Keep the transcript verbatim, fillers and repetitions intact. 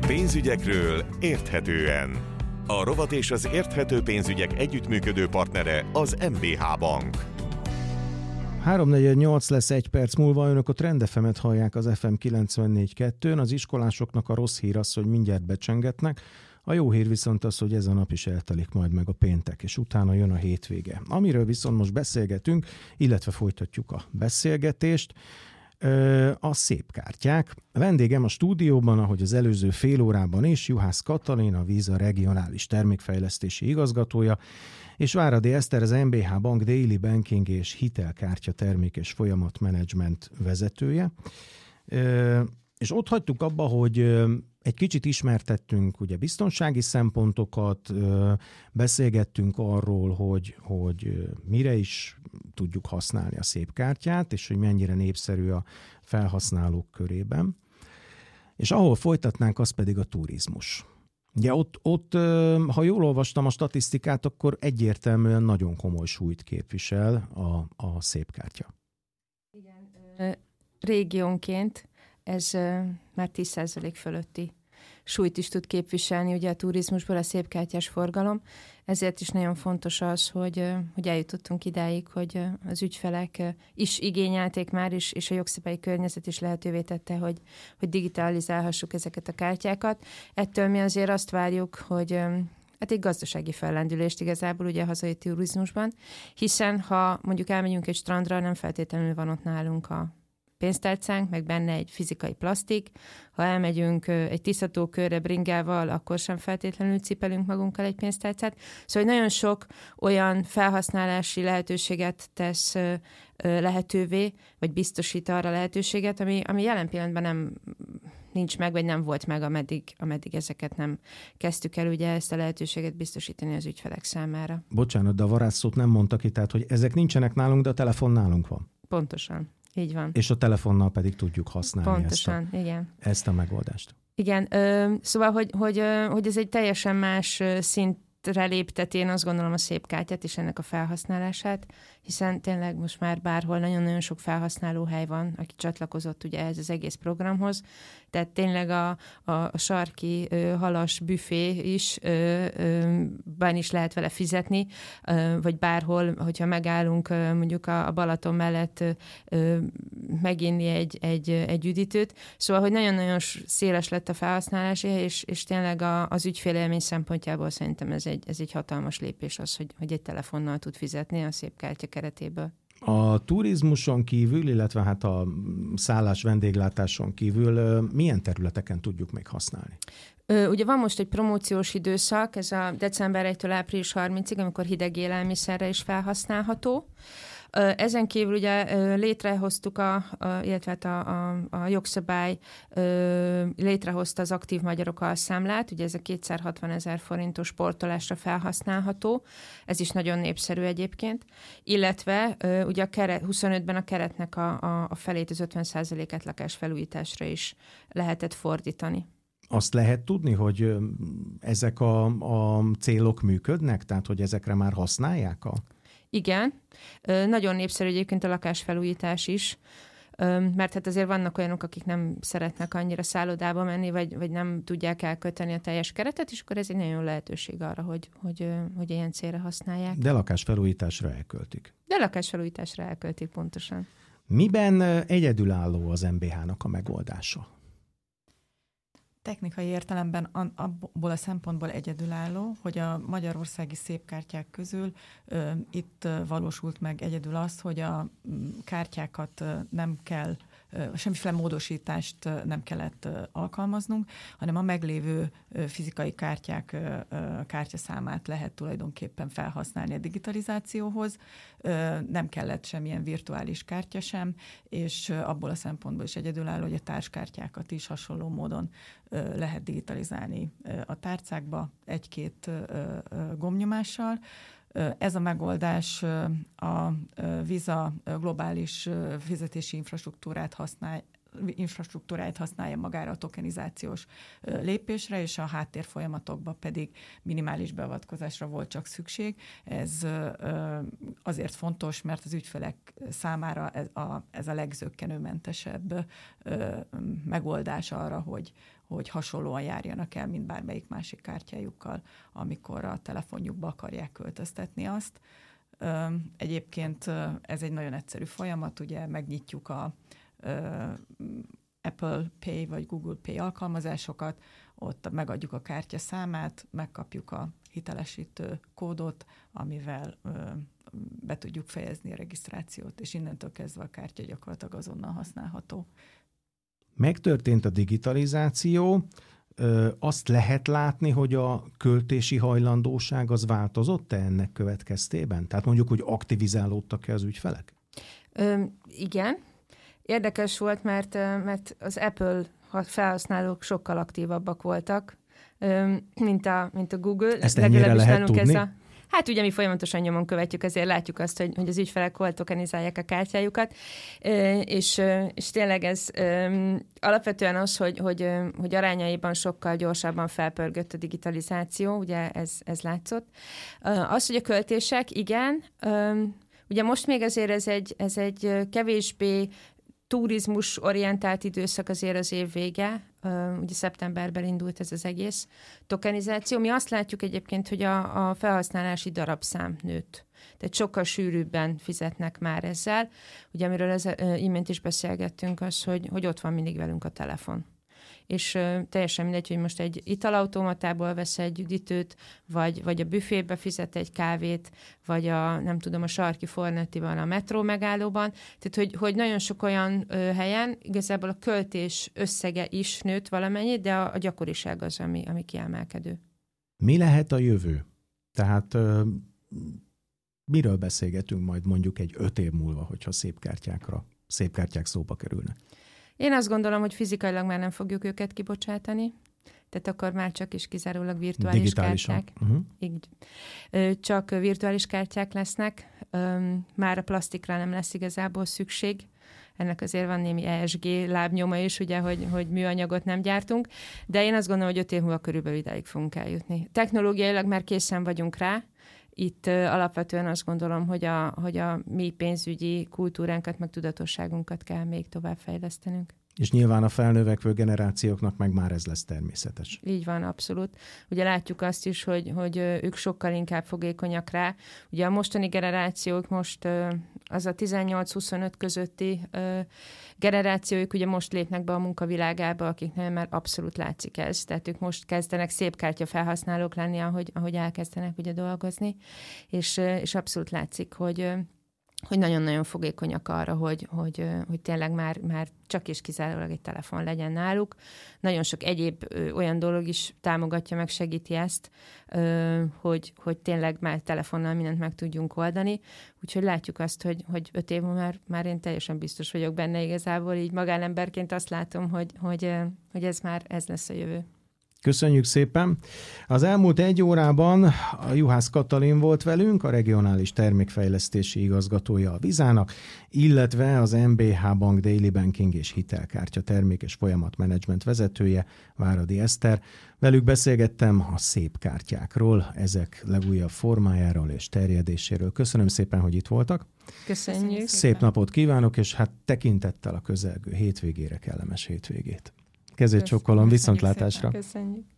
Pénzügyekről érthetően. A rovat és az érthető pénzügyek együttműködő partnere az em bé há Bank. háromnegyvennyolc lesz egy perc múlva, önök a Trend ef emet hallják az ef em kilencvennégy kettőn. Az iskolásoknak a rossz hír az, hogy mindjárt becsengetnek. A jó hír viszont az, hogy ez a nap is eltelik majd meg a péntek, és utána jön a hétvége. Amiről viszont most beszélgetünk, illetve folytatjuk a beszélgetést, a szép kártyák. A vendégem a stúdióban, ahogy az előző fél órában is, Juhász Katalin, a Visa regionális termékfejlesztési igazgatója, és Váradi Eszter, az em bé há Bank Daily Banking és hitelkártya termék és folyamatmenedzsment vezetője. És ott hagytuk abba, hogy egy kicsit ismertettünk ugye biztonsági szempontokat, beszélgettünk arról, hogy, hogy mire is tudjuk használni a szép kártyát, és hogy mennyire népszerű a felhasználók körében. És ahol folytatnánk, az pedig a turizmus. Ugye ott, ott, ha jól olvastam a statisztikát, akkor egyértelműen nagyon komoly súlyt képvisel a, a szép kártya. Igen, régiónként ez már tíz százalék fölötti súlyt is tud képviselni ugye a turizmusból a szépkártyás forgalom. Ezért is nagyon fontos az, hogy, hogy eljutottunk idáig, hogy az ügyfelek is igényelték már, is, és a jogszabályi környezet is lehetővé tette, hogy, hogy digitalizálhassuk ezeket a kártyákat. Ettől mi azért azt várjuk, hogy hát egy gazdasági fellendülést igazából ugye a hazai turizmusban, hiszen ha mondjuk elmegyünk egy strandra, nem feltétlenül van ott nálunk a pénztárcánk, meg benne egy fizikai plasztik. Ha elmegyünk egy tisztatókörre bringával, akkor sem feltétlenül cipelünk magunkkal egy pénztárcát. Szóval nagyon sok olyan felhasználási lehetőséget tesz lehetővé, vagy biztosít arra lehetőséget, ami, ami jelen pillanatban nem nincs meg, vagy nem volt meg, ameddig, ameddig ezeket nem kezdtük el ugye ezt a lehetőséget biztosítani az ügyfelek számára. Bocsánat, de a varázsszót nem mondta ki, tehát hogy ezek nincsenek nálunk, de a telefon nálunk van. Pontosan. Így van. És a telefonnal pedig tudjuk használni Pontosan, ezt, a, igen. ezt a megoldást. Igen, ö, szóval, hogy, hogy, hogy ez egy teljesen más szintre lépteti, én azt gondolom a szép kártyát és ennek a felhasználását, hiszen tényleg most már bárhol nagyon-nagyon sok felhasználóhely van, aki csatlakozott ugye ez az egész programhoz, tehát tényleg a, a, a sarki ö, halas büfé is, ö, ö, bán is lehet vele fizetni, ö, vagy bárhol, hogyha megállunk ö, mondjuk a, a Balaton mellett ö, meginni egy, egy, egy üdítőt. Szóval, hogy nagyon-nagyon széles lett a felhasználási hely, és, és tényleg a, az ügyfélélmény szempontjából szerintem ez egy, ez egy hatalmas lépés az, hogy, hogy egy telefonnal tud fizetni a szép kártya keretéből. A turizmuson kívül, illetve hát a szállás vendéglátáson kívül milyen területeken tudjuk még használni? Ugye van most egy promóciós időszak, ez a december elsejétől április harmincadikáig, amikor hideg élelmiszerre is felhasználható. Ezen kívül ugye létrehoztuk, a, a, illetve a, a, a jogszabály létrehozta az aktív magyarok alszámlát, ugye ez a kétszázhatvanezer forintos sportolásra felhasználható, ez is nagyon népszerű egyébként, illetve ugye a keret, huszonötben a keretnek a, a, a felét, az ötven százalékát lakásfelújításra is lehetett fordítani. Azt lehet tudni, hogy ezek a, a célok működnek, tehát hogy ezekre már használják a... Igen, nagyon népszerű egyébként a lakásfelújítás is, mert hát azért vannak olyanok, akik nem szeretnek annyira szállodába menni, vagy, vagy nem tudják elkölteni a teljes keretet, és akkor ez egy nagyon jó lehetőség arra, hogy, hogy, hogy ilyen célra használják. De lakásfelújításra elköltik. De lakásfelújításra elköltik, pontosan. Miben egyedülálló az em bé há-nak a megoldása? Technikai értelemben abból a szempontból egyedülálló, hogy a magyarországi szépkártyák közül ö, itt ö, valósult meg egyedül az, hogy a m, kártyákat ö, nem kell, ö, semmiféle módosítást ö, nem kellett ö, alkalmaznunk, hanem a meglévő ö, fizikai kártyák ö, ö, kártyaszámát lehet tulajdonképpen felhasználni a digitalizációhoz. Ö, nem kellett semmilyen virtuális kártya sem, és ö, abból a szempontból is egyedülálló, hogy a társkártyákat is hasonló módon lehet digitalizálni a tárcákba egy-két gombnyomással. Ez a megoldás a Visa globális fizetési infrastruktúrát használ, infrastruktúráját használja magára a tokenizációs lépésre, és a háttérfolyamatokban pedig minimális beavatkozásra volt csak szükség. Ez azért fontos, mert az ügyfelek számára ez a, ez a legzökkenőmentesebb megoldás arra, hogy, hogy hasonlóan járjanak el, mint bármelyik másik kártyájukkal, amikor a telefonjukba akarják költöztetni azt. Egyébként ez egy nagyon egyszerű folyamat, ugye megnyitjuk a Apple Pay vagy Google Pay alkalmazásokat, ott megadjuk a kártya számát, megkapjuk a hitelesítő kódot, amivel be tudjuk fejezni a regisztrációt, és innentől kezdve a kártya gyakorlatilag azonnal használható. Megtörtént a digitalizáció, azt lehet látni, hogy a költési hajlandóság az változott-e ennek következtében? Tehát mondjuk, hogy aktivizálódtak-e az ügyfelek? Ö, igen. Érdekes volt, mert, mert az Apple felhasználók sokkal aktívabbak voltak, mint a, mint a Google. Ezt ennyire lehet tudni? Ez a, hát ugye mi folyamatosan nyomon követjük, ezért látjuk azt, hogy, hogy az ügyfelek hol tokenizálják a kártyájukat, és, és tényleg ez alapvetően az, hogy, hogy, hogy arányaiban sokkal gyorsabban felpörgött a digitalizáció, ugye ez, ez látszott. Az, hogy a költések, igen, ugye most még azért ez egy, ez egy kevésbé turizmus orientált időszak azért az év vége, ugye szeptemberben indult ez az egész tokenizáció. Mi azt látjuk egyébként, hogy a, a felhasználási darabszám nőtt. Tehát sokkal sűrűbben fizetnek már ezzel. Ugye amiről ez, imént is beszélgettünk, az, hogy, hogy ott van mindig velünk a telefon. És uh, teljesen mindegy, hogy most egy italautomatából vesz egy üdítőt, vagy, vagy a büfébe fizet egy kávét, vagy a, nem tudom, a sarki Fornettiban, a metró megállóban. Tehát, hogy, hogy nagyon sok olyan uh, helyen igazából a költés összege is nőtt valamennyit, de a, a gyakoriság az, ami, ami kiemelkedő. Mi lehet a jövő? Tehát uh, miről beszélgetünk majd mondjuk egy öt év múlva, hogyha szép kártyákra, szép kártyák szóba kerülnek? Én azt gondolom, hogy fizikailag már nem fogjuk őket kibocsátani, tehát akkor már csak is kizárólag virtuális kártyák. Uh-huh. Így. Csak virtuális kártyák lesznek, már a plastikra nem lesz igazából szükség. Ennek azért van némi E S G lábnyoma is, ugye, hogy, hogy műanyagot nem gyártunk, de én azt gondolom, hogy öt év múlva körülbelül idáig fogunk eljutni. Technológiailag már készen vagyunk rá. Itt uh, alapvetően azt gondolom, hogy a, hogy a mi pénzügyi kultúránkat, meg tudatosságunkat kell még tovább fejlesztenünk. És nyilván a felnövekvő generációknak meg már ez lesz természetes. Így van, abszolút. Ugye látjuk azt is, hogy, hogy ők sokkal inkább fogékonyak rá. Ugye a mostani generációk most az a tizennyolc-huszonöt közötti generációk ugye most lépnek be a munkavilágába, akiknél már abszolút látszik ez. Tehát ők most kezdenek szép kártya felhasználók lenni, ahogy, ahogy elkezdenek ugye dolgozni, és, és abszolút látszik, hogy hogy nagyon-nagyon fogékonyak arra, hogy, hogy, hogy tényleg már, már csak és kizárólag egy telefon legyen náluk. Nagyon sok egyéb ö, olyan dolog is támogatja, meg segíti ezt, ö, hogy, hogy tényleg már telefonnal mindent meg tudjunk oldani. Úgyhogy látjuk azt, hogy, hogy öt év már, már én teljesen biztos vagyok benne igazából, így magánemberként azt látom, hogy, hogy, hogy ez már ez lesz a jövő. Köszönjük szépen! Az elmúlt egy órában a Juhász Katalin volt velünk, a regionális termékfejlesztési igazgatója a Vizának, illetve az em bé há Bank Daily Banking és hitelkártya termék és folyamatmenedzsment vezetője, Váradi Eszter. Velük beszélgettem a szép kártyákról, ezek legújabb formájáról és terjedéséről. Köszönöm szépen, hogy itt voltak. Köszönjük. Szép napot kívánok, és hát tekintettel a közelgő hétvégére kellemes hétvégét. Kezét csókolom, viszontlátásra. Köszönjük.